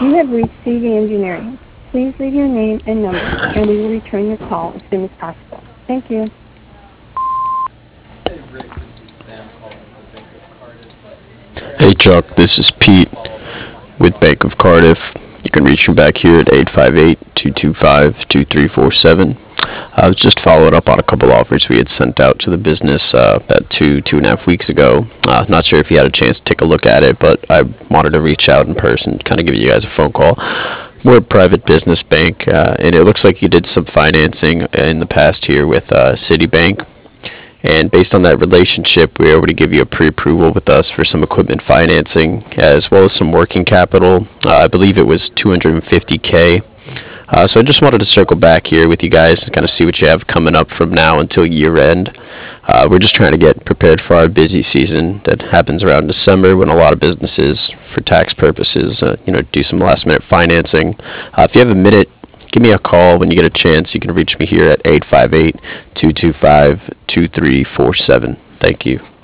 You have reached CV Engineering. Please leave your name and number, and we will return your call as soon as possible. Thank you. Hey Chuck, this is Pete with Bank of Cardiff. You can reach me back here at 858-225-2347. I was just following up on a couple offers we had sent out to the business about 2.5 weeks ago. Not sure if you had a chance to take a look at it, but I wanted to reach out in person, kind of give you guys a phone call. We're a private business bank, and it looks like you did some financing in the past here with Citibank. And based on that relationship, we were able to give you a pre-approval with us for some equipment financing, as well as some working capital. I believe it was 250K. So I just wanted to circle back here with you guys and kind of see what you have coming up from now until year end. We're just trying to get prepared for our busy season that happens around December, when a lot of businesses, for tax purposes, do some last minute financing. If you have a minute, give me a call when you get a chance. You can reach me here at 858-225-2347. Thank you.